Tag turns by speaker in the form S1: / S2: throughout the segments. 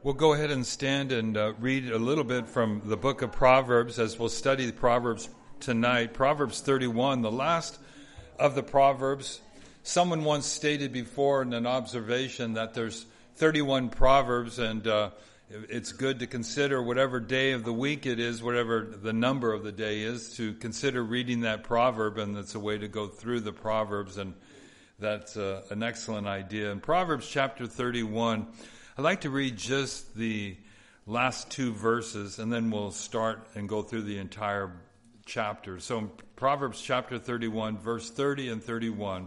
S1: We'll go ahead and stand and read a little bit from the book of Proverbs as we'll study the Proverbs tonight. Proverbs 31, the last of the Proverbs. Someone once stated before in an observation that there's 31 Proverbs, and it's good to consider whatever day of the week it is, whatever the number of the day is, to consider reading that proverb, and it's a way to go through the Proverbs, and that's an excellent idea. In Proverbs chapter 31, I'd like to read just the last two verses, and then we'll start and go through the entire chapter. So in Proverbs chapter 31, verse 30 and 31.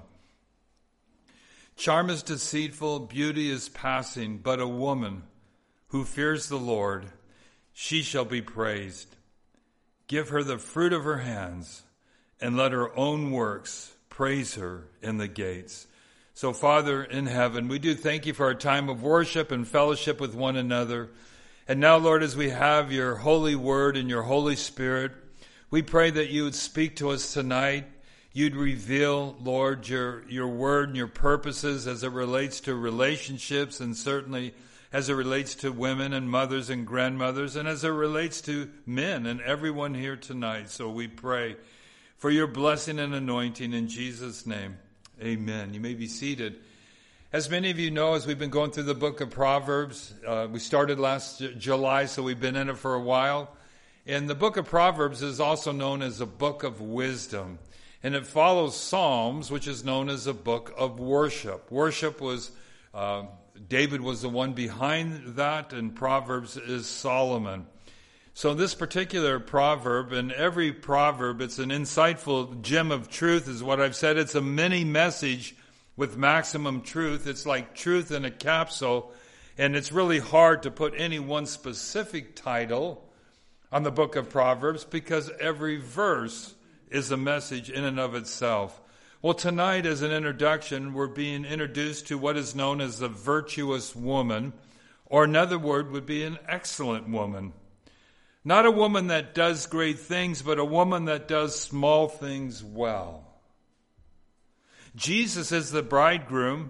S1: Charm is deceitful, beauty is passing, but a woman who fears the Lord, she shall be praised. Give her the fruit of her hands, and let her own works praise her in the gates. So, Father in heaven, we do thank you for our time of worship and fellowship with one another. And now, Lord, as we have your holy word and your Holy Spirit, we pray that you would speak to us tonight. You'd reveal, Lord, your word and your purposes as it relates to relationships, and certainly as it relates to women and mothers and grandmothers, and as it relates to men and everyone here tonight. So we pray for your blessing and anointing in Jesus' name. Amen. You may be seated. As many of you know, as we've been going through the book of Proverbs, we started last July, so we've been in it for a while. And the book of Proverbs is also known as a book of wisdom. And it follows Psalms, which is known as a book of worship. Worship was, David was the one behind that, and Proverbs is Solomon. So this particular proverb, and every proverb, it's an insightful gem of truth, is what I've said. It's a mini message with maximum truth. It's like truth in a capsule, and it's really hard to put any one specific title on the book of Proverbs because every verse is a message in and of itself. Well, tonight, as an introduction, we're being introduced to what is known as the virtuous woman, or another word would be an excellent woman. Not a woman that does great things, but a woman that does small things well. Jesus is the bridegroom.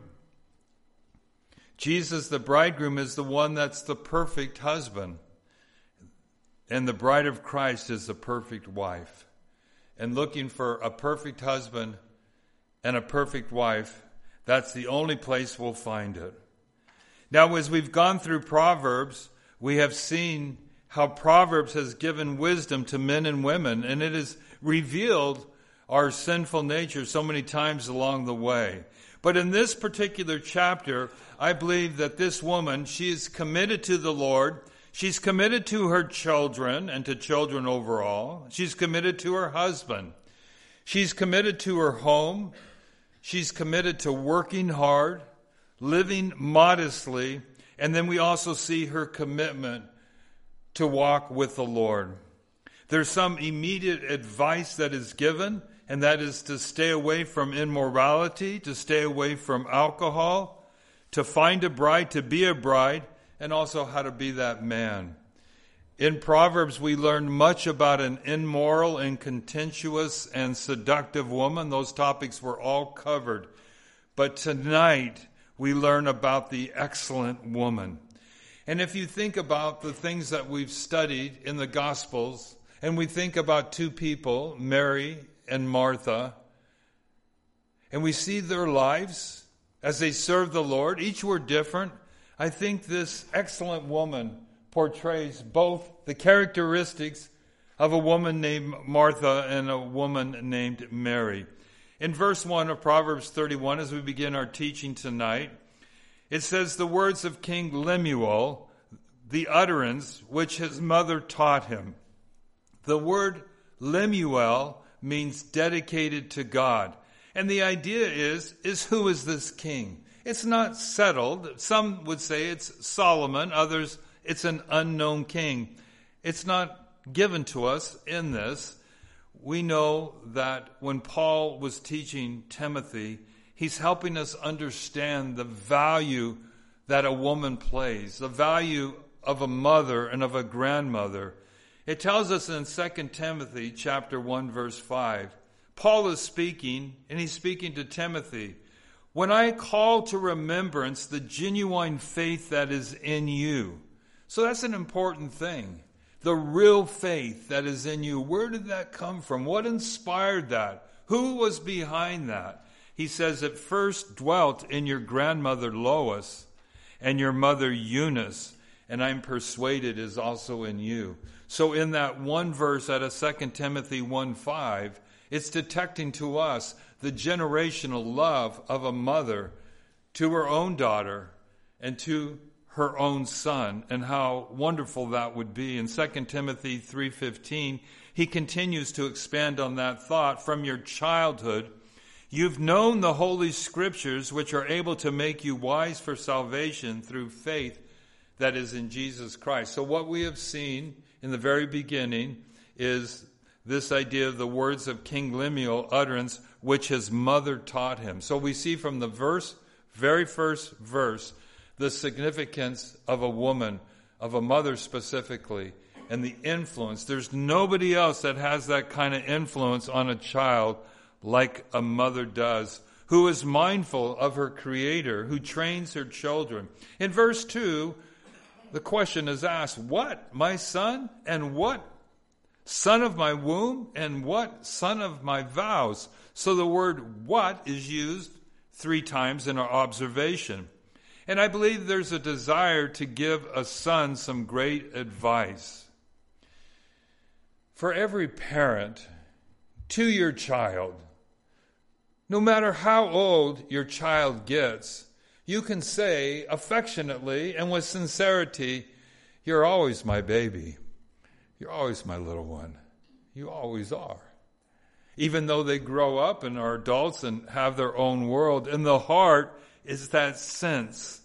S1: Jesus, the bridegroom, is the one that's the perfect husband. And the bride of Christ is the perfect wife. And looking for a perfect husband and a perfect wife, that's the only place we'll find it. Now, as we've gone through Proverbs, we have seen how Proverbs has given wisdom to men and women, and it has revealed our sinful nature so many times along the way. But in this particular chapter, I believe that this woman, she is committed to the Lord. She's committed to her children and to children overall. She's committed to her husband. She's committed to her home. She's committed to working hard, living modestly, and then we also see her commitment to walk with the Lord. There's some immediate advice that is given, and that is to stay away from immorality, to stay away from alcohol, to find a bride, to be a bride, and also how to be that man. In Proverbs, we learn much about an immoral and contentious and seductive woman. Those topics were all covered. But tonight, we learn about the excellent woman. And if you think about the things that we've studied in the Gospels, and we think about two people, Mary and Martha, and we see their lives as they served the Lord, each were different. I think this excellent woman portrays both the characteristics of a woman named Martha and a woman named Mary. In verse 1 of Proverbs 31, as we begin our teaching tonight, it says, the words of King Lemuel, the utterance which his mother taught him. The word Lemuel means dedicated to God. And the idea is who is this king? It's not settled. Some would say it's Solomon. Others, it's an unknown king. It's not given to us in this. We know that when Paul was teaching Timothy, he's helping us understand the value that a woman plays, the value of a mother and of a grandmother. It tells us in 2 Timothy chapter 1, verse 5, Paul is speaking, and he's speaking to Timothy. When I call to remembrance the genuine faith that is in you, So that's an important thing. The real faith that is in you, where did that come from? What inspired that? Who was behind that? He says, it first dwelt in your grandmother Lois and your mother Eunice, and I'm persuaded is also in you. So in that one verse out of 2 Timothy 1:5, it's detecting to us the generational love of a mother to her own daughter and to her own son, and how wonderful that would be. In 2 Timothy 3:15, he continues to expand on that thought. From your childhood, you've known the Holy Scriptures, which are able to make you wise for salvation through faith that is in Jesus Christ. So what we have seen in the very beginning is this idea of the words of King Lemuel utterance, which his mother taught him. So we see from the very first verse, the significance of a woman, of a mother specifically, and the influence. There's nobody else that has that kind of influence on a child like a mother does, who is mindful of her Creator, who trains her children. In verse 2, the question is asked, what, my son? And what, son of my womb? And what, son of my vows? So the word what is used 3 times in our observation. And I believe there's a desire to give a son some great advice. For every parent, to your child, no matter how old your child gets, you can say affectionately and with sincerity, you're always my baby. You're always my little one. You always are. Even though they grow up and are adults and have their own world, in the heart is that sense.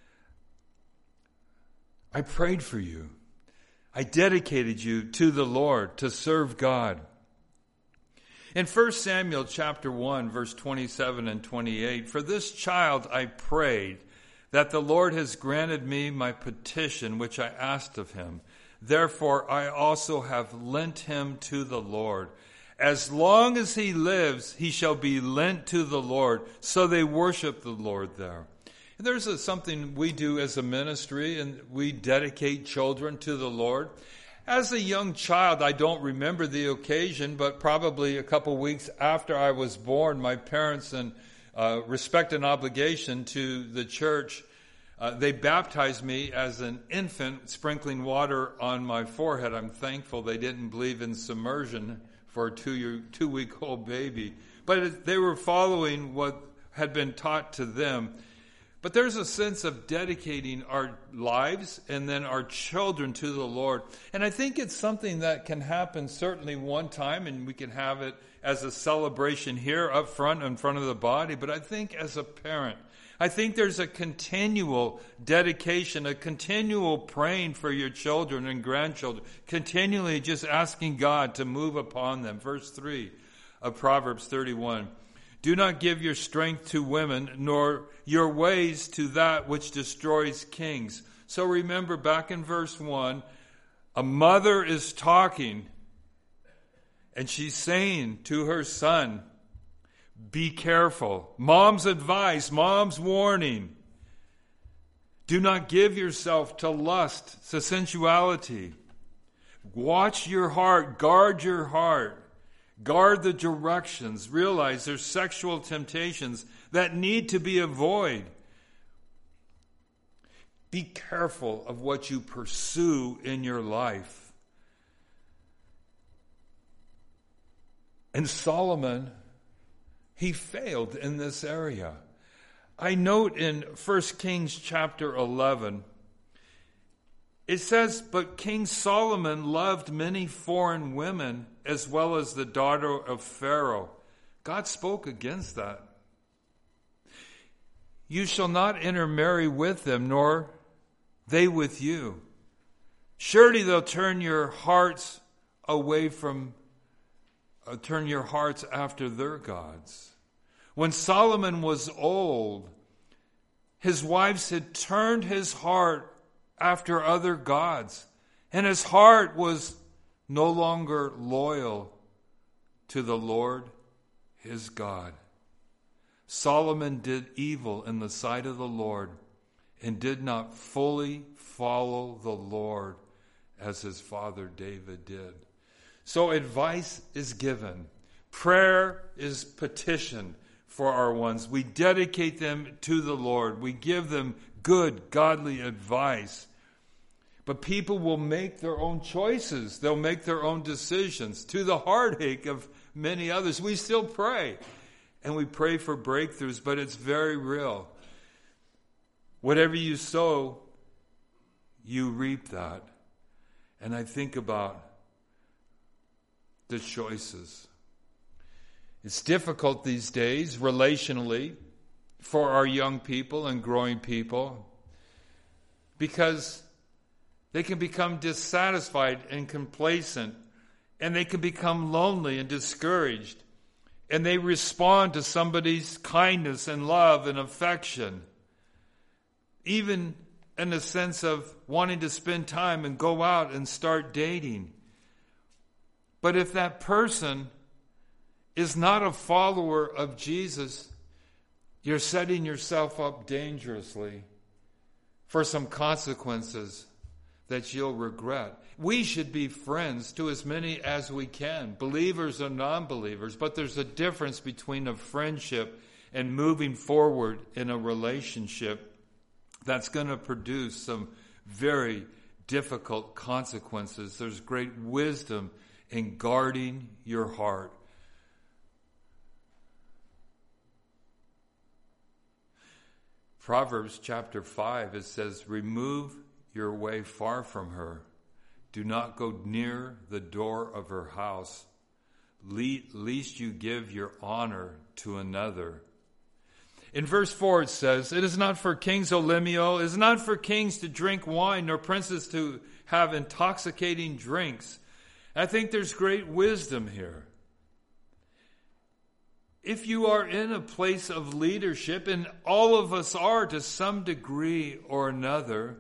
S1: I prayed for you. I dedicated you to the Lord to serve God. In 1 Samuel chapter 1, verse 27 and 28, for this child I prayed, that the Lord has granted me my petition which I asked of him. Therefore I also have lent him to the Lord. As long as he lives, he shall be lent to the Lord. So they worship the Lord there. And there's something we do as a ministry, and we dedicate children to the Lord. As a young child, I don't remember the occasion, but probably a couple weeks after I was born, my parents, in respect and obligation to the church, they baptized me as an infant, sprinkling water on my forehead. I'm thankful they didn't believe in submersion for a 2-week-old baby. But they were following what had been taught to them. But there's a sense of dedicating our lives and then our children to the Lord. And I think it's something that can happen certainly one time, and we can have it as a celebration here up front in front of the body. But I think as a parent, I think there's a continual dedication, a continual praying for your children and grandchildren, continually just asking God to move upon them. Verse 3 of Proverbs 31. Do not give your strength to women, nor your ways to that which destroys kings. So remember back in verse 1, a mother is talking, and she's saying to her son, be careful. Mom's advice, mom's warning. Do not give yourself to lust, to sensuality. Watch your heart, guard your heart. Guard the directions. Realize there's sexual temptations that need to be avoided. Be careful of what you pursue in your life. And Solomon, he failed in this area. I note in 1 Kings chapter 11, it says, but King Solomon loved many foreign women as well as the daughter of Pharaoh. God spoke against that. You shall not intermarry with them, nor they with you. Surely they'll turn your hearts after their gods. When Solomon was old, his wives had turned his heart after other gods, and his heart was no longer loyal to the Lord his God. Solomon did evil in the sight of the Lord, and did not fully follow the Lord as his father David did. So advice is given. Prayer is petitioned for our ones. We dedicate them to the Lord. We give them good, godly advice. But people will make their own choices. They'll make their own decisions to the heartache of many others. We still pray. And we pray for breakthroughs, but it's very real. Whatever you sow, you reap that. And I think about the choices. It's difficult these days, relationally, for our young people and growing people, because they can become dissatisfied and complacent, and they can become lonely and discouraged, and they respond to somebody's kindness and love and affection, even in the sense of wanting to spend time and go out and start dating. But if that person is not a follower of Jesus, you're setting yourself up dangerously for some consequences that you'll regret. We should be friends to as many as we can, believers or non-believers, but there's a difference between a friendship and moving forward in a relationship that's going to produce some very difficult consequences. There's great wisdom in guarding your heart. Proverbs chapter 5, it says, remove your way far from her. Do not go near the door of her house, lest you give your honor to another. In verse 4 it says, it is not for kings, O Lemuel, it is not for kings to drink wine, nor princes to have intoxicating drinks. I think there's great wisdom here. If you are in a place of leadership, and all of us are to some degree or another,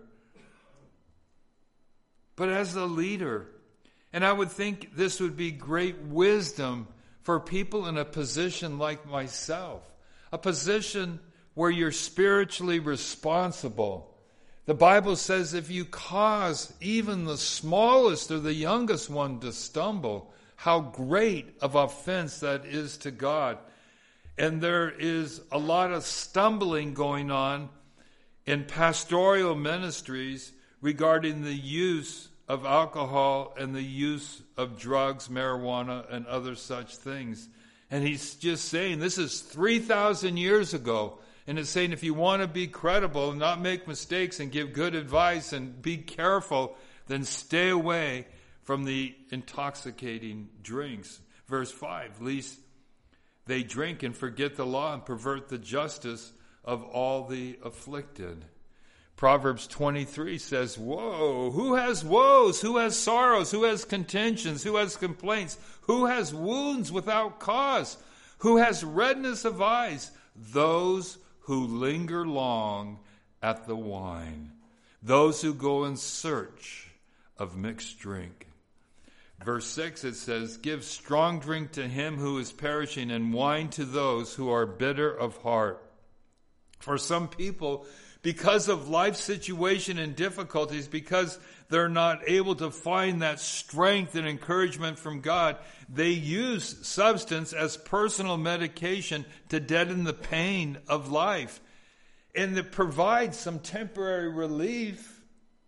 S1: but as a leader, and I would think this would be great wisdom for people in a position like myself, a position where you're spiritually responsible. The Bible says if you cause even the smallest or the youngest one to stumble, how great of offense that is to God. And there is a lot of stumbling going on in pastoral ministries regarding the use of alcohol and the use of drugs, marijuana, and other such things. And he's just saying, this is 3,000 years ago. And it's saying if you want to be credible and not make mistakes and give good advice and be careful, then stay away from the intoxicating drinks. Verse 5, lest they drink and forget the law and pervert the justice of all the afflicted. Proverbs 23 says, woe! Who has woes? Who has sorrows? Who has contentions? Who has complaints? Who has wounds without cause? Who has redness of eyes? Those who linger long at the wine. Those who go in search of mixed drink. Verse 6, it says, give strong drink to him who is perishing and wine to those who are bitter of heart. For some people, because of life situation and difficulties, because they're not able to find that strength and encouragement from God, they use substance as personal medication to deaden the pain of life. And it provides some temporary relief,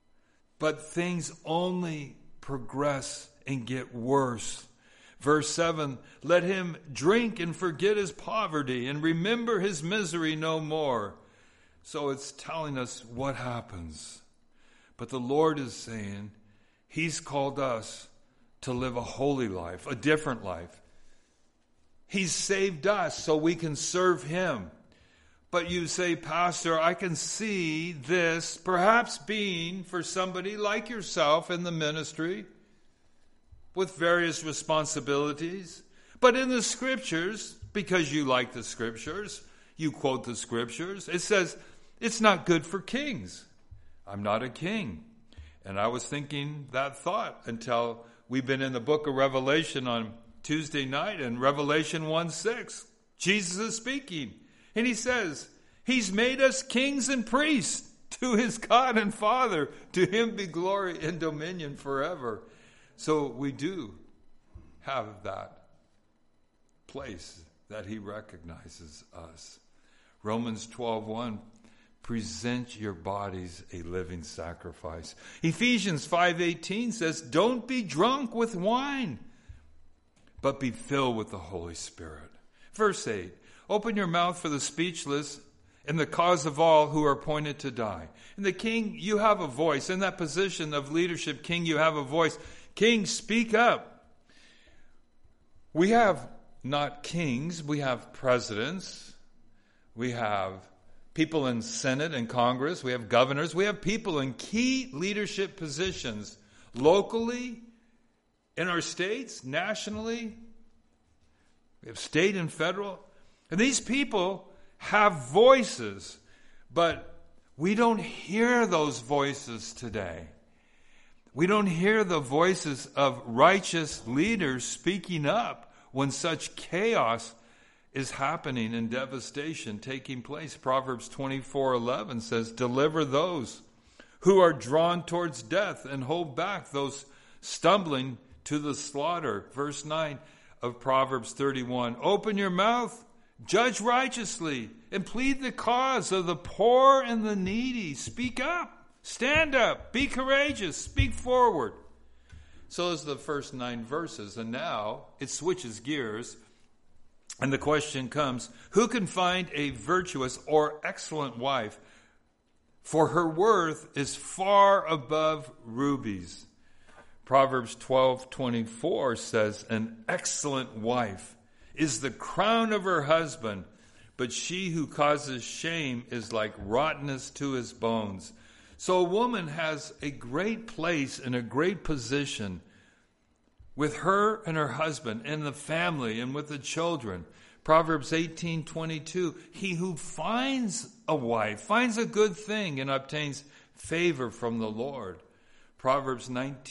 S1: but things only progress and get worse. Verse 7, let him drink and forget his poverty and remember his misery no more. So it's telling us what happens. But the Lord is saying he's called us to live a holy life, a different life. He's saved us so we can serve him. But you say, Pastor, I can see this perhaps being for somebody like yourself in the ministry with various responsibilities. But in the scriptures, because you like the scriptures, you quote the scriptures, it says, it's not good for kings. I'm not a king. And I was thinking that thought until we've been in the book of Revelation on Tuesday night, and Revelation 1:6. Jesus is speaking. And he says, he's made us kings and priests to his God and Father. To him be glory and dominion forever. So we do have that place that he recognizes us. Romans 12:1, present your bodies a living sacrifice. Ephesians 5:18 says, don't be drunk with wine, but be filled with the Holy Spirit. Verse 8, open your mouth for the speechless and the cause of all who are appointed to die. And the king, you have a voice. In that position of leadership, king, you have a voice. King, speak up. We have not kings, we have presidents. We have people in Senate and Congress. We have governors. We have people in key leadership positions locally, in our states, nationally. We have state and federal. And these people have voices, but we don't hear those voices today. We don't hear the voices of righteous leaders speaking up when such chaos is happening and devastation taking place. Proverbs 24:11 says, deliver those who are drawn towards death and hold back those stumbling to the slaughter. Verse 9 of Proverbs 31, open your mouth, judge righteously, and plead the cause of the poor and the needy. Speak up, stand up, be courageous, speak forward. So is the first 9 verses, and now it switches gears. And the question comes, who can find a virtuous or excellent wife? For her worth is far above rubies. Proverbs 12:24 says, an excellent wife is the crown of her husband, but she who causes shame is like rottenness to his bones. So a woman has a great place and a great position with her and her husband, and the family, and with the children. Proverbs 18:22, he who finds a wife finds a good thing and obtains favor from the Lord. Proverbs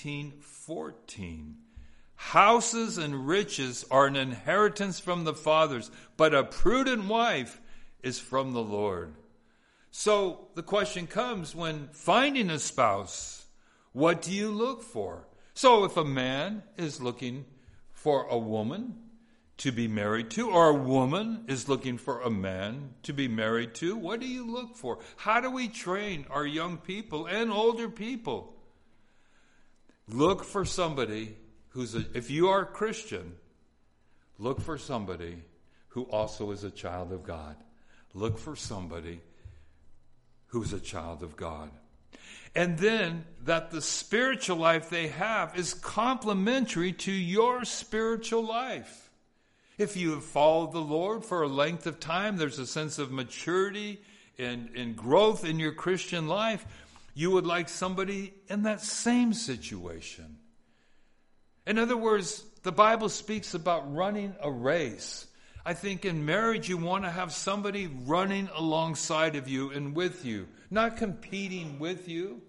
S1: 19:14, houses and riches are an inheritance from the fathers, but a prudent wife is from the Lord. So the question comes, when finding a spouse, what do you look for? So if a man is looking for a woman to be married to, or a woman is looking for a man to be married to, what do you look for? How do we train our young people and older people? Look for somebody if you are a Christian, look for somebody who also is a child of God. Look for somebody who's a child of God. And then that the spiritual life they have is complementary to your spiritual life. If you have followed the Lord for a length of time, there's a sense of maturity and growth in your Christian life. You would like somebody in that same situation. In other words, the Bible speaks about running a race. I think in marriage you want to have somebody running alongside of you and with you, not competing with you,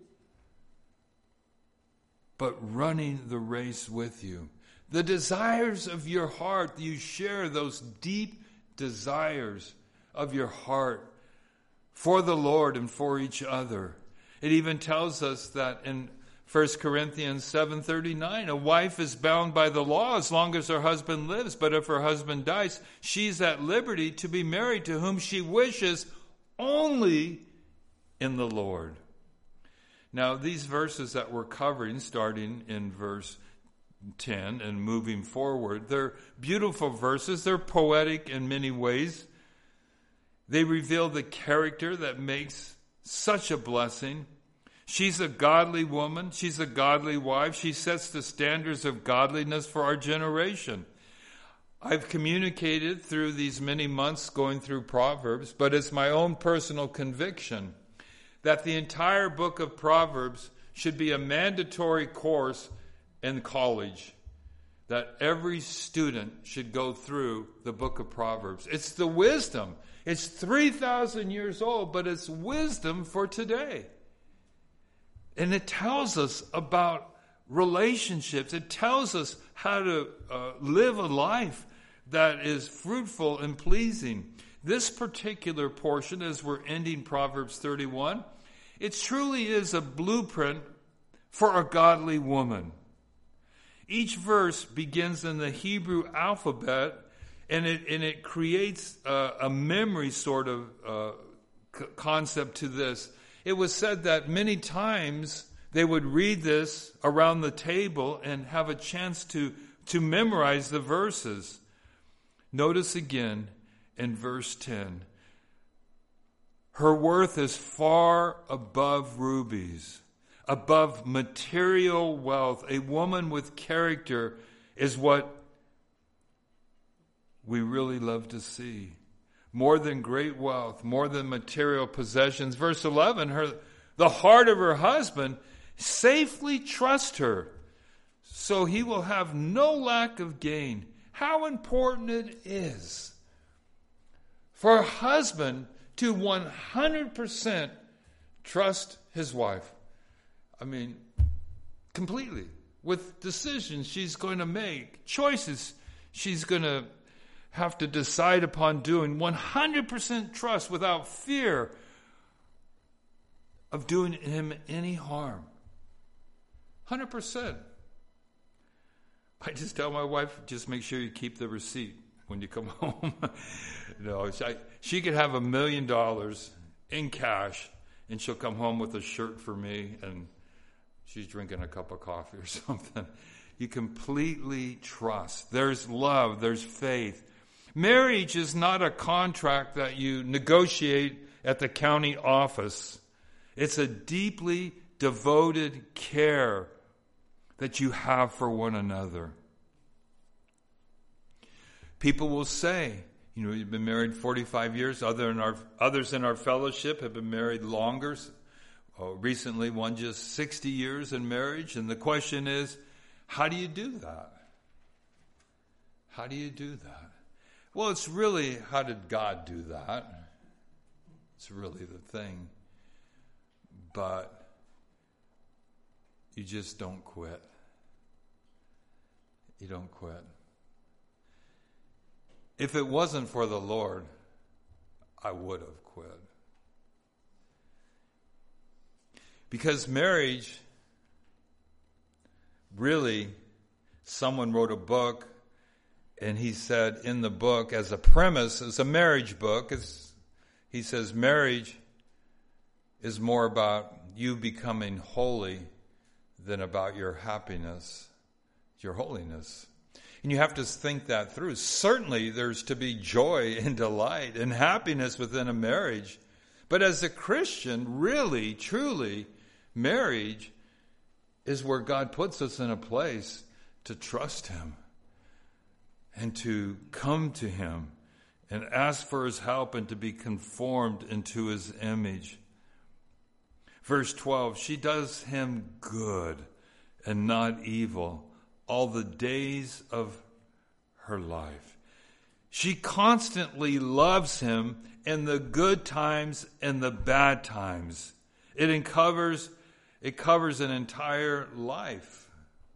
S1: but running the race with you. The desires of your heart, you share those deep desires of your heart for the Lord and for each other. It even tells us that in 1 Corinthians 7:39, a wife is bound by the law as long as her husband lives, but if her husband dies, she's at liberty to be married to whom she wishes, only in the Lord. Now, these verses that we're covering, starting in verse 10 and moving forward, they're beautiful verses. They're poetic in many ways. They reveal the character that makes such a blessing. She's a godly woman. She's a godly wife. She sets the standards of godliness for our generation. I've communicated through these many months going through Proverbs, but it's my own personal conviction that the entire book of Proverbs should be a mandatory course in college, that every student should go through the book of Proverbs. It's the wisdom. It's 3,000 years old, but it's wisdom for today. And it tells us about relationships. It tells us how to live a life that is fruitful and pleasing. This particular portion, as we're ending Proverbs 31, It truly is a blueprint for a godly woman. Each verse begins in the Hebrew alphabet, and it creates a memory sort of concept to this. It was said that many times they would read this around the table and have a chance to memorize the verses. Notice again in verse 10, her worth is far above rubies, above material wealth. A woman with character is what we really love to see. More than great wealth, more than material possessions. Verse 11, the heart of her husband safely trusts her, so he will have no lack of gain. How important it is for a husband to 100% trust his wife. I mean, completely. With decisions she's going to make, choices she's going to have to decide upon doing. 100% trust without fear of doing him any harm. 100%. I just tell my wife, just make sure you keep the receipt when you come home. No, she could have $1 million in cash, and she'll come home with a shirt for me, and she's drinking a cup of coffee or something. You completely trust. There's love. There's faith. Marriage is not a contract that you negotiate at the county office. It's a deeply devoted care that you have for one another. People will say, you've been married 45 years. Others in our fellowship have been married longer. Recently, one just 60 years in marriage. And the question is, how do you do that? How do you do that? Well, it's really, how did God do that? It's really the thing. But you just don't quit. You don't quit. If it wasn't for the Lord, I would have quit. Because marriage, really, someone wrote a book, and he said in the book, as a premise, it's a marriage book, he says marriage is more about you becoming holy than about your happiness, your holiness. And you have to think that through. Certainly there's to be joy and delight and happiness within a marriage. But as a Christian, really, truly, marriage is where God puts us in a place to trust Him and to come to Him and ask for His help and to be conformed into His image. Verse 12, she does him good and not evil all the days of her life. She constantly loves him in the good times and the bad times. It covers an entire life.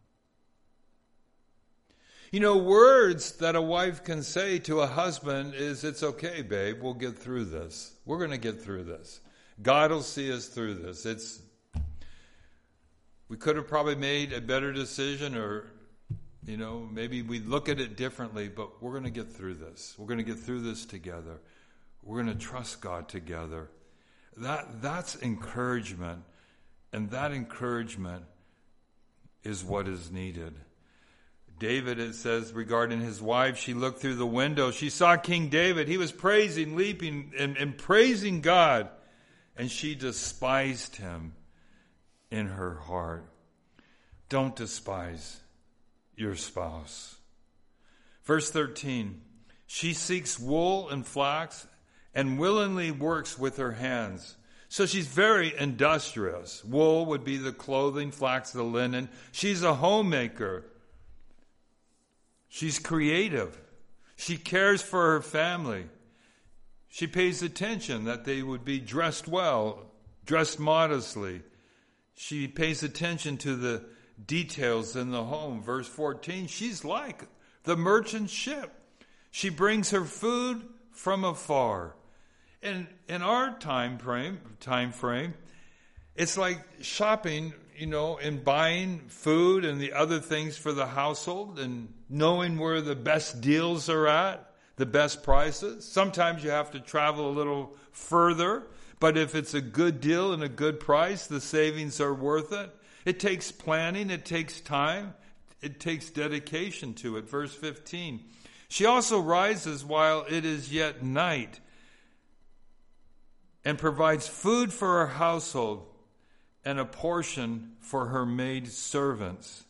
S1: Words that a wife can say to a husband is, it's okay, babe, we'll get through this. We're going to get through this. God will see us through this. We could have probably made a better decision, or maybe we look at it differently, but we're going to get through this. We're going to get through this together. We're going to trust God together. That's encouragement, and that encouragement is what is needed. David, it says regarding his wife, she looked through the window. She saw King David. He was praising, leaping, and praising God. And she despised him in her heart. Don't despise your spouse. Verse 13, she seeks wool and flax and willingly works with her hands. So she's very industrious. Wool would be the clothing, flax the linen. She's a homemaker. She's creative. She cares for her family. She pays attention that they would be dressed well, dressed modestly. She pays attention to the details in the home. Verse 14, she's like the merchant ship. She brings her food from afar. And in our time frame, It's like shopping, and buying food and the other things for the household and knowing where the best deals are at, the best prices. Sometimes you have to travel a little further, but if it's a good deal and a good price, the savings are worth it. It takes planning, it takes time, it takes dedication to it. Verse 15. She also rises while it is yet night and provides food for her household and a portion for her maid servants.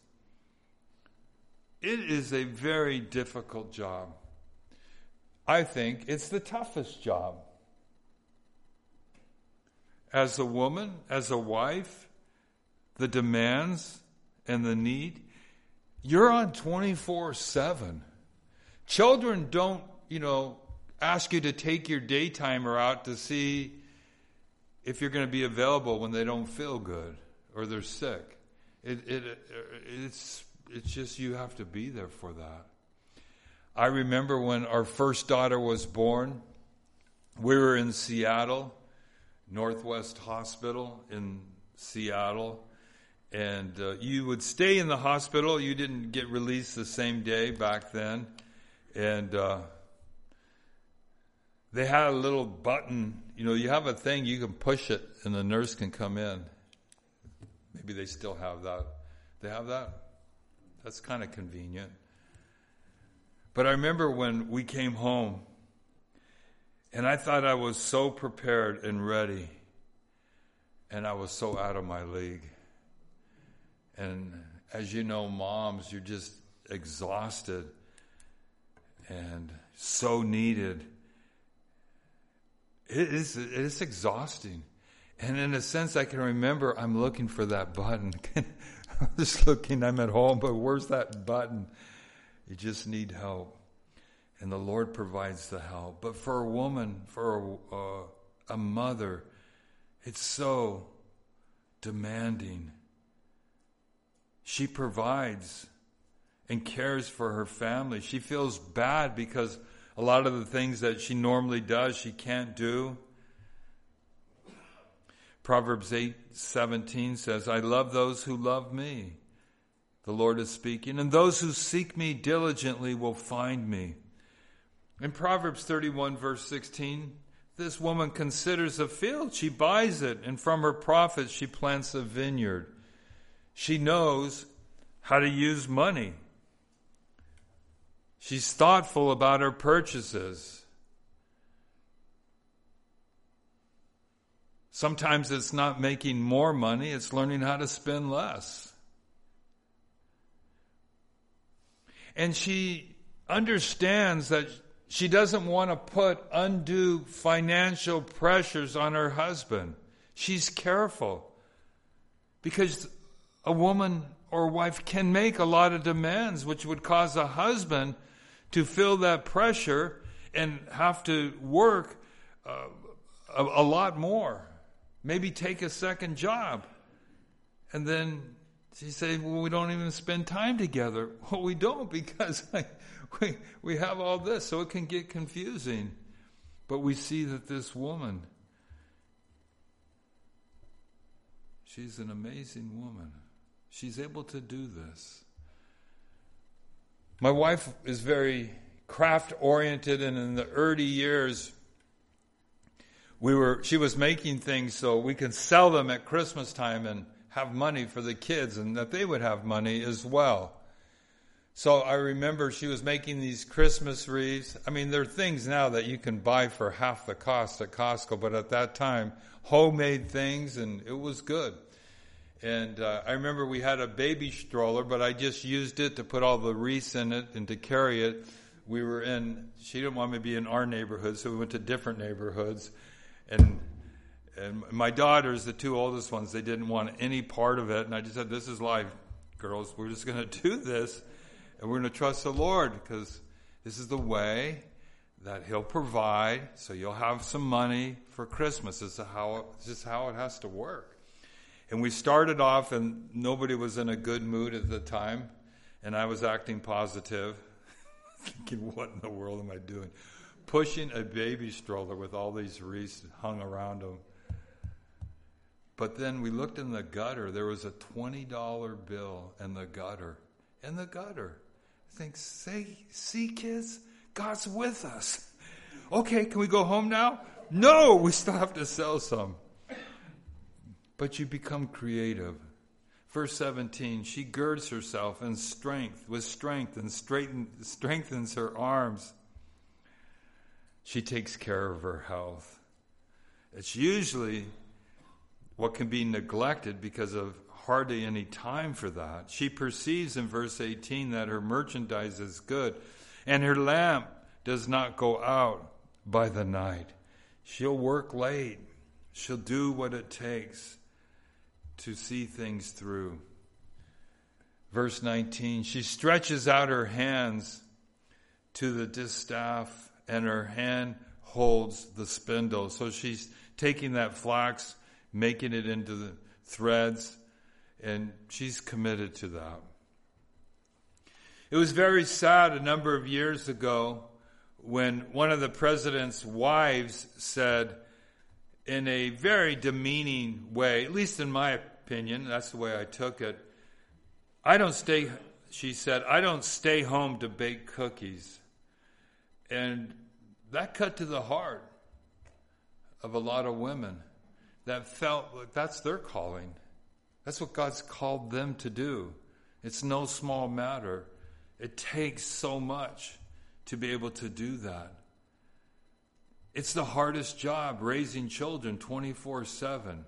S1: It is a very difficult job. I think it's the toughest job. As a woman, as a wife, the demands and the need, you're on 24/7. Children don't, ask you to take your daytimer out to see if you're going to be available when they don't feel good or they're sick. It's just you have to be there for that. I remember when our first daughter was born, we were in Seattle, Northwest Hospital in Seattle, and you would stay in the hospital. You didn't get released the same day back then, and they had a little button. You have a thing, you can push it, and the nurse can come in. Maybe they still have that. They have that? That's kind of convenient. But I remember when we came home, and I thought I was so prepared and ready, and I was so out of my league. And as you know, moms, you're just exhausted and so needed. It is exhausting. And in a sense, I can remember I'm looking for that button. I'm just looking, I'm at home, but where's that button? You just need help. And the Lord provides the help. But for a woman, for a mother, it's so demanding. She provides and cares for her family. She feels bad because a lot of the things that she normally does, she can't do. Proverbs 8:17 says, I love those who love me. The Lord is speaking. And those who seek me diligently will find me. In Proverbs 31 verse 16, this woman considers a field. She buys it, and from her profits she plants a vineyard. She knows how to use money. She's thoughtful about her purchases. Sometimes it's not making more money, it's learning how to spend less. And she understands that she doesn't want to put undue financial pressures on her husband. She's careful because a woman or wife can make a lot of demands, which would cause a husband to feel that pressure and have to work a lot more. Maybe take a second job. And then she said, well, we don't even spend time together. Well, we don't because we have all this, so it can get confusing. But we see that this woman, she's an amazing woman. She's able to do this. My wife is very craft-oriented, and in the early years, she was making things so we could sell them at Christmas time and have money for the kids, and that they would have money as well. So I remember she was making these Christmas wreaths. I mean, there are things now that you can buy for half the cost at Costco, but at that time, homemade things, and it was good. And I remember we had a baby stroller, but I just used it to put all the wreaths in it and to carry it. She didn't want me to be in our neighborhood, so we went to different neighborhoods. And my daughters, the two oldest ones, they didn't want any part of it. And I just said, this is life, girls. We're just going to do this. And we're going to trust the Lord because this is the way that He'll provide. So you'll have some money for Christmas. This is how it has to work. And we started off, and nobody was in a good mood at the time. And I was acting positive, thinking, what in the world am I doing? Pushing a baby stroller with all these wreaths hung around them. But then we looked in the gutter. There was a $20 bill in the gutter. In the gutter. I think, see, kids? God's with us. Okay, can we go home now? No, we still have to sell some. But you become creative. Verse 17, she girds herself with strength and strengthens her arms. She takes care of her health. It's usually what can be neglected because of hardly any time for that. She perceives in verse 18 that her merchandise is good, and her lamp does not go out by the night. She'll work late. She'll do what it takes to see things through. Verse 19, she stretches out her hands to the distaff, and her hand holds the spindle. So she's taking that flax, making it into the threads, and she's committed to that. It was very sad a number of years ago when one of the president's wives said, in a very demeaning way, at least in my opinion, that's the way I took it, she said, I don't stay home to bake cookies. And that cut to the heart of a lot of women that felt like that's their calling. That's what God's called them to do. It's no small matter. It takes so much to be able to do that. It's the hardest job, raising children 24/7.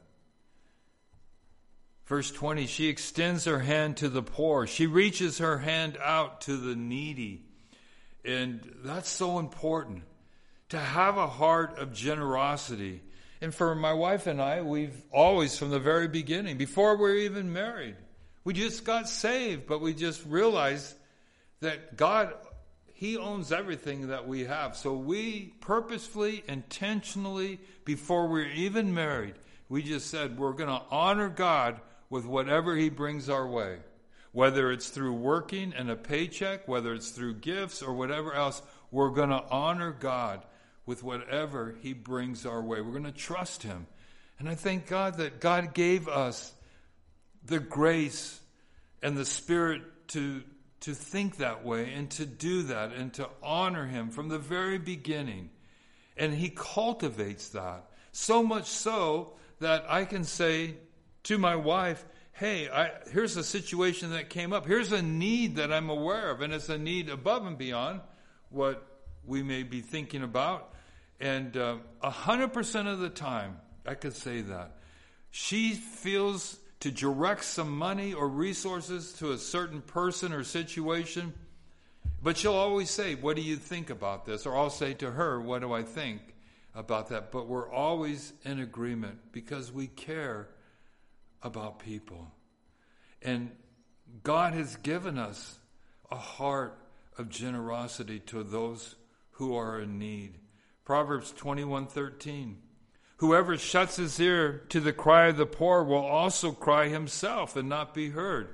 S1: Verse 20, she extends her hand to the poor. She reaches her hand out to the needy. And that's so important, to have a heart of generosity. And for my wife and I, we've always, from the very beginning, before we were even married, we just got saved, but we just realized that God, He owns everything that we have. So we purposefully, intentionally, before we were even married, we just said we're going to honor God with whatever He brings our way. Whether it's through working and a paycheck, whether it's through gifts or whatever else, we're going to honor God with whatever He brings our way. We're going to trust Him. And I thank God that God gave us the grace and the Spirit to think that way and to do that and to honor Him from the very beginning. And He cultivates that. So much so that I can say to my wife, hey, here's a situation that came up. Here's a need that I'm aware of, and it's a need above and beyond what we may be thinking about. And 100% of the time, I could say that. She feels to direct some money or resources to a certain person or situation, but she'll always say, what do you think about this? Or I'll say to her, what do I think about that? But we're always in agreement because we care about people. And God has given us a heart of generosity to those who are in need. Proverbs 21:13. Whoever shuts his ear to the cry of the poor will also cry himself and not be heard.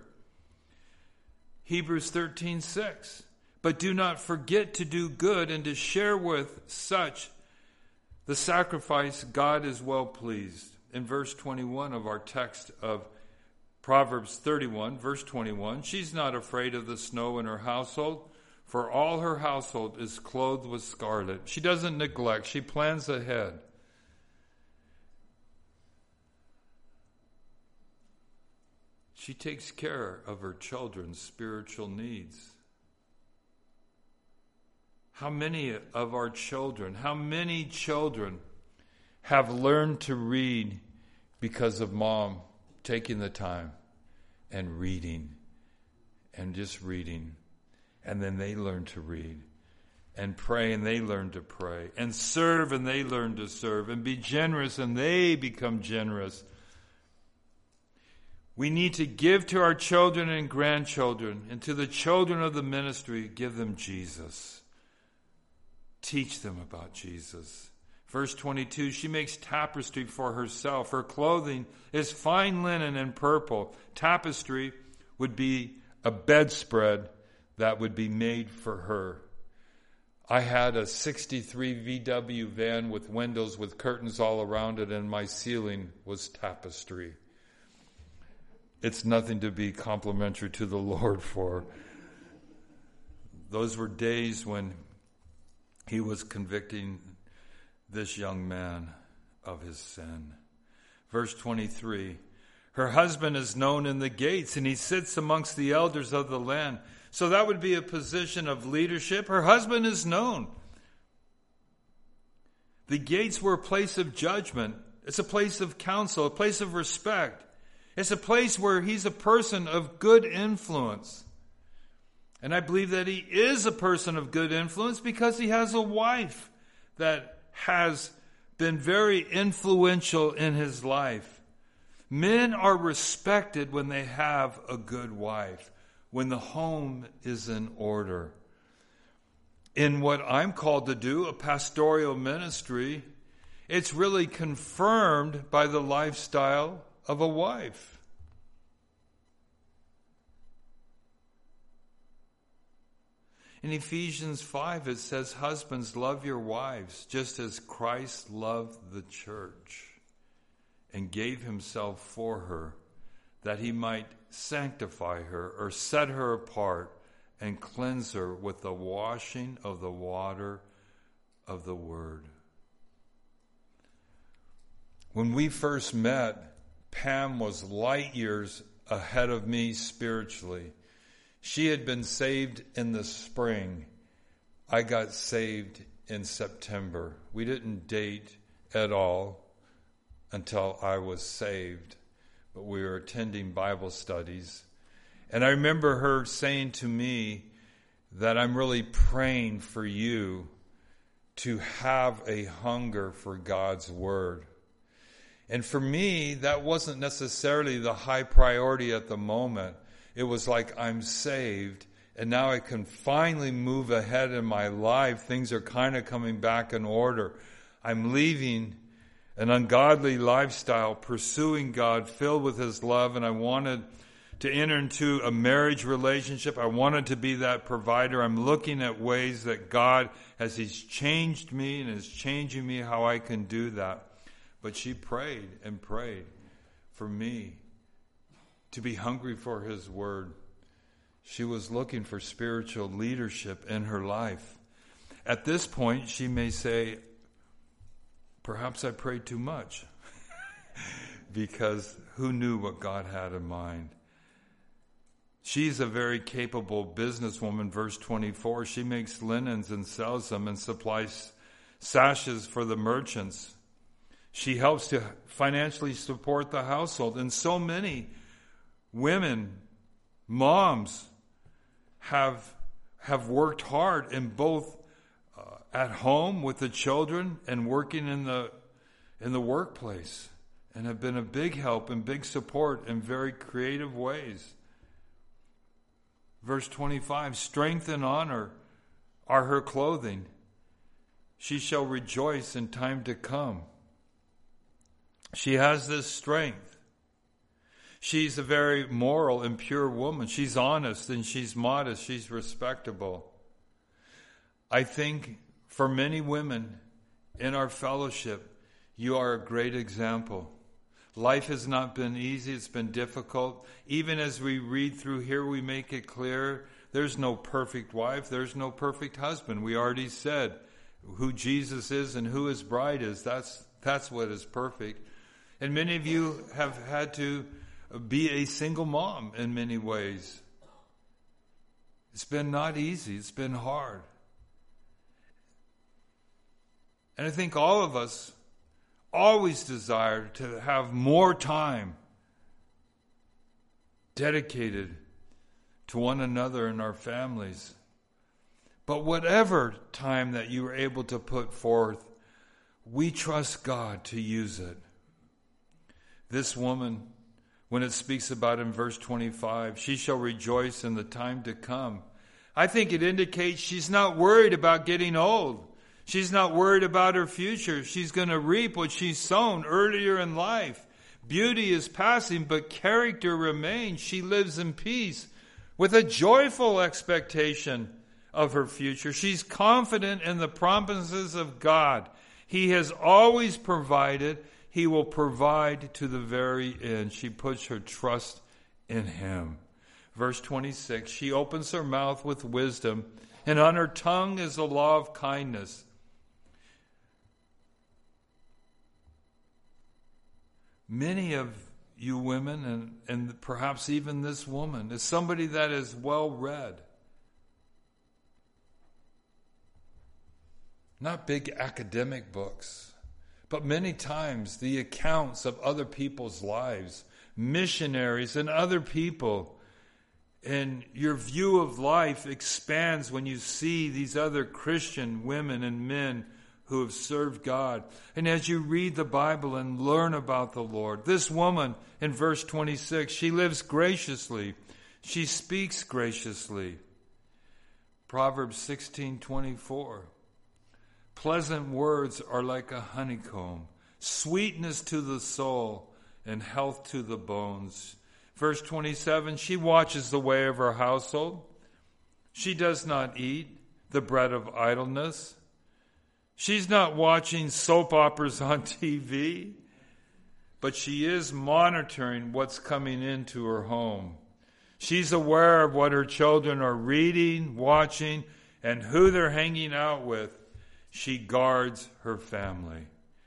S1: Hebrews 13:6. But do not forget to do good and to share with such the sacrifice God is well pleased. In verse 21 of our text of Proverbs 31, verse 21, she's not afraid of the snow in her household, for all her household is clothed with scarlet. She doesn't neglect, she plans ahead. She takes care of her children's spiritual needs. How many of our children, how many children have learned to read because of mom taking the time and reading and just reading. And then they learn to read and pray and they learn to pray and serve and they learn to serve and be generous and they become generous. We need to give to our children and grandchildren and to the children of the ministry, give them Jesus. Teach them about Jesus. Verse 22, she makes tapestry for herself. Her clothing is fine linen and purple. Tapestry would be a bedspread that would be made for her. I had a 63 VW van with windows with curtains all around it, and my ceiling was tapestry. It's nothing to be complimentary to the Lord for. Those were days when he was convicting this young man of his sin. Verse 23, her husband is known in the gates, and he sits amongst the elders of the land. So that would be a position of leadership. Her husband is known. The gates were a place of judgment. It's a place of counsel, a place of respect. It's a place where he's a person of good influence. And I believe that he is a person of good influence because he has a wife that has been very influential in his life. Men are respected when they have a good wife, when the home is in order. In what I'm called to do, a pastoral ministry, it's really confirmed by the lifestyle of a wife. In Ephesians 5, it says, husbands, love your wives, just as Christ loved the church and gave himself for her, that he might sanctify her or set her apart and cleanse her with the washing of the water of the word. When we first met, Pam was light years ahead of me spiritually. She had been saved in the spring. I got saved in September. We didn't date at all until I was saved, but we were attending Bible studies. And I remember her saying to me that I'm really praying for you to have a hunger for God's word. And for me, that wasn't necessarily the high priority at the moment. It was like, I'm saved, and now I can finally move ahead in my life. Things are kind of coming back in order. I'm leaving an ungodly lifestyle, pursuing God, filled with his love, and I wanted to enter into a marriage relationship. I wanted to be that provider. I'm looking at ways that God, as he's changed me and is changing me, how I can do that. But she prayed and prayed for me to be hungry for his word. She was looking for spiritual leadership in her life. At this point, she may say, perhaps I prayed too much, because who knew what God had in mind? She's a very capable businesswoman. Verse 24, she makes linens and sells them and supplies sashes for the merchants. She helps to financially support the household. And so many women, moms, have worked hard in both at home with the children and working in the workplace, and have been a big help and big support in very creative ways. Verse 25, strength and honor are her clothing. She shall rejoice in time to come. She has this strength. She's a very moral and pure woman. She's honest and she's modest. She's respectable. I think for many women in our fellowship, you are a great example. Life has not been easy. It's been difficult. Even as we read through here, we make it clear there's no perfect wife. There's no perfect husband. We already said who Jesus is and who his bride is. That's what is perfect. And many of you have had to be a single mom in many ways. It's been not easy. It's been hard. And I think all of us always desire to have more time dedicated to one another and our families. But whatever time that you are able to put forth, we trust God to use it. This woman, when it speaks about in verse 25, she shall rejoice in the time to come. I think it indicates she's not worried about getting old. She's not worried about her future. She's going to reap what she's sown earlier in life. Beauty is passing, but character remains. She lives in peace with a joyful expectation of her future. She's confident in the promises of God. He has always provided. He will provide to the very end. She puts her trust in him. Verse 26, she opens her mouth with wisdom, and on her tongue is the law of kindness. Many of you women, and perhaps even this woman, is somebody that is well read. Not big academic books, but many times the accounts of other people's lives, missionaries and other people. And your view of life expands when you see these other Christian women and men who have served God. And as you read the Bible and learn about the Lord, this woman in verse 26, she lives graciously. She speaks graciously. Proverbs 16:24. Pleasant words are like a honeycomb, sweetness to the soul and health to the bones. Verse 27, she watches the way of her household. She does not eat the bread of idleness. She's not watching soap operas on TV, but she is monitoring what's coming into her home. She's aware of what her children are reading, watching, and who they're hanging out with. She guards her family.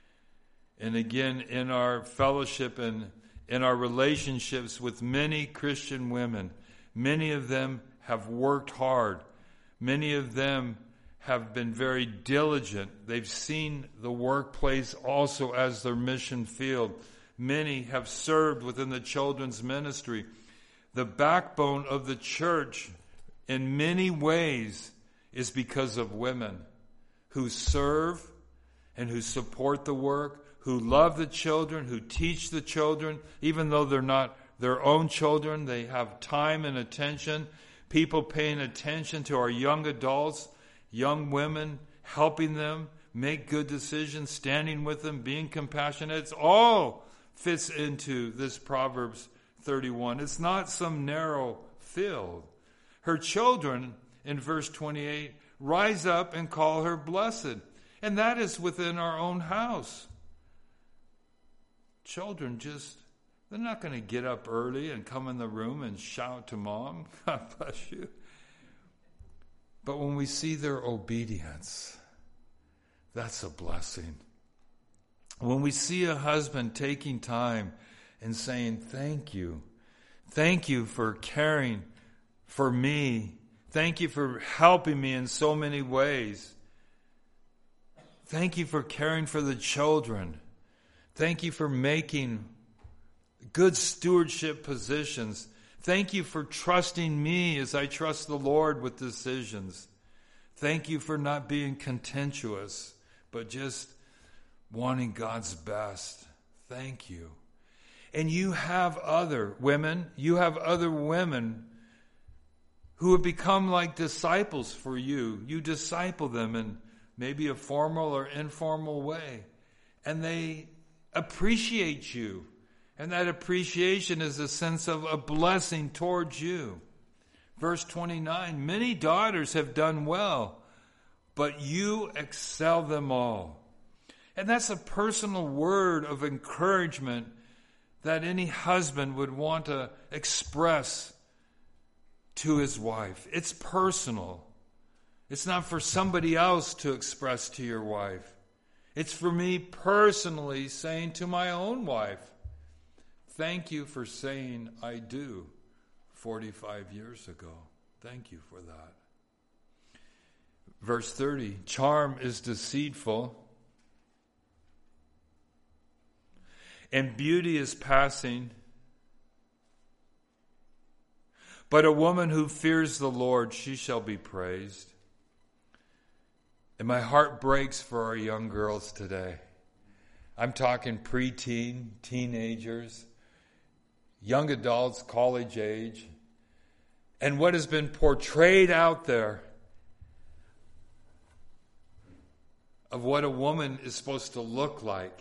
S1: And again, in our fellowship and in our relationships with many Christian women, many of them have worked hard. Many of them have been very diligent. They've seen the workplace also as their mission field. Many have served within the children's ministry. The backbone of the church, in many ways, is because of women who serve and who support the work, who love the children, who teach the children, even though they're not their own children. They have time and attention. People paying attention to our young adults, young women, helping them make good decisions, standing with them, being compassionate. It's all fits into this Proverbs 31. It's not some narrow field. Her children, in verse 28, rise up and call her blessed. And that is within our own house. Children they're not going to get up early and come in the room and shout to mom, God bless you. But when we see their obedience, that's a blessing. When we see a husband taking time and saying, thank you for caring for me. Thank you for helping me in so many ways. Thank you for caring for the children. Thank you for making good stewardship positions. Thank you for trusting me as I trust the Lord with decisions. Thank you for not being contentious, but just wanting God's best. Thank you. And you have other women who have become like disciples for you. You disciple them in maybe a formal or informal way. And they appreciate you. And that appreciation is a sense of a blessing towards you. Verse 29, many daughters have done well, but you excel them all. And that's a personal word of encouragement that any husband would want to express to his wife. It's personal. It's not for somebody else to express to your wife. It's for me personally saying to my own wife, thank you for saying I do 45 years ago. Thank you for that. Verse 30, charm is deceitful, and beauty is passing. But a woman who fears the Lord, she shall be praised. And my heart breaks for our young girls today. I'm talking preteen, teenagers, young adults, college age, and what has been portrayed out there of what a woman is supposed to look like.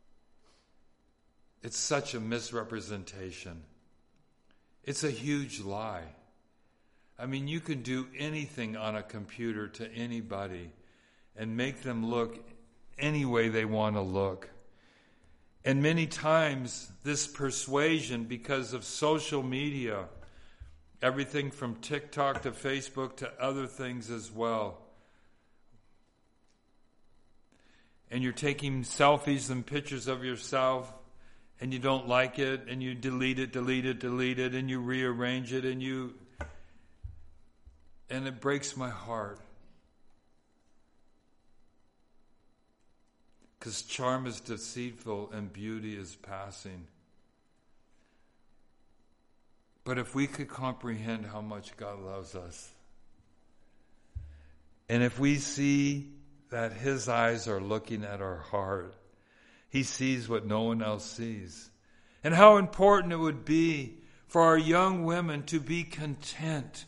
S1: It's such a misrepresentation. It's a huge lie. I mean, you can do anything on a computer to anybody and make them look any way they want to look. And many times this persuasion, because of social media, everything from TikTok to Facebook to other things as well, and you're taking selfies and pictures of yourself and you don't like it and you delete it, and you rearrange it and it breaks my heart. Because charm is deceitful and beauty is passing. But if we could comprehend how much God loves us, and if we see that His eyes are looking at our heart, He sees what no one else sees. And how important it would be for our young women to be content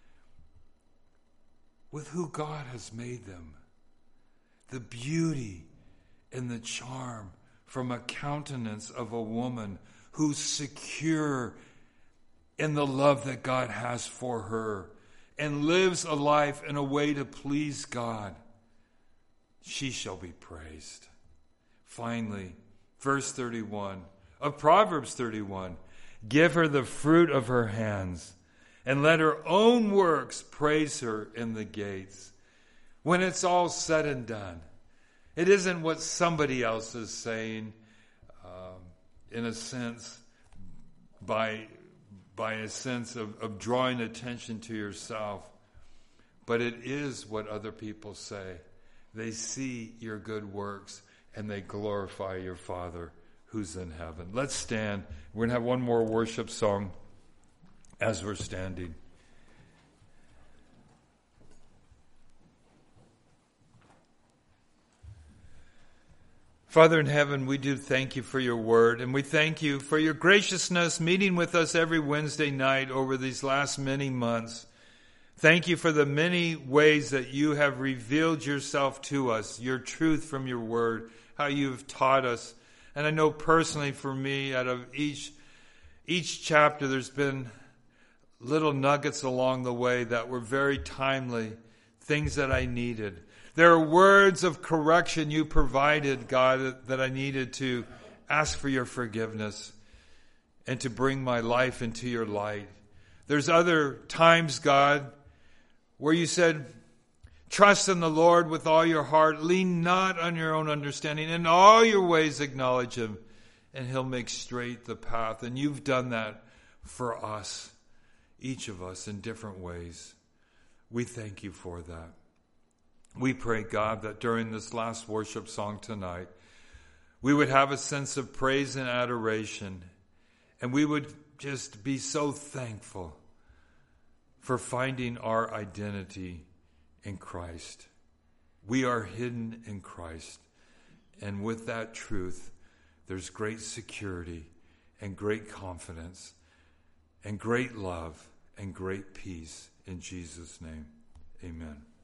S1: with who God has made them. The beauty and the charm from a countenance of a woman who's secure in the love that God has for her and lives a life in a way to please God. She shall be praised. Finally, verse 31 of Proverbs 31, give her the fruit of her hands, and let her own works praise her in the gates. When it's all said and done, it isn't what somebody else is saying, in a sense, by a sense of drawing attention to yourself, but it is what other people say. They see your good works and they glorify your Father who's in heaven. Let's stand. We're going to have one more worship song as we're standing. Father in heaven, we do thank you for your word, and we thank you for your graciousness meeting with us every Wednesday night over these last many months. Thank you for the many ways that you have revealed yourself to us, your truth from your word, how you've taught us. And I know personally for me, out of each chapter, there's been little nuggets along the way that were very timely, things that I needed. There are words of correction you provided, God, that I needed to ask for your forgiveness and to bring my life into your light. There's other times, God, where you said, trust in the Lord with all your heart, lean not on your own understanding, in all your ways acknowledge him, and he'll make straight the path. And you've done that for us, each of us in different ways. We thank you for that. We pray, God, that during this last worship song tonight, we would have a sense of praise and adoration, and we would just be so thankful for finding our identity in Christ. We are hidden in Christ, and with that truth, there's great security and great confidence and great love and great peace in Jesus' name. Amen.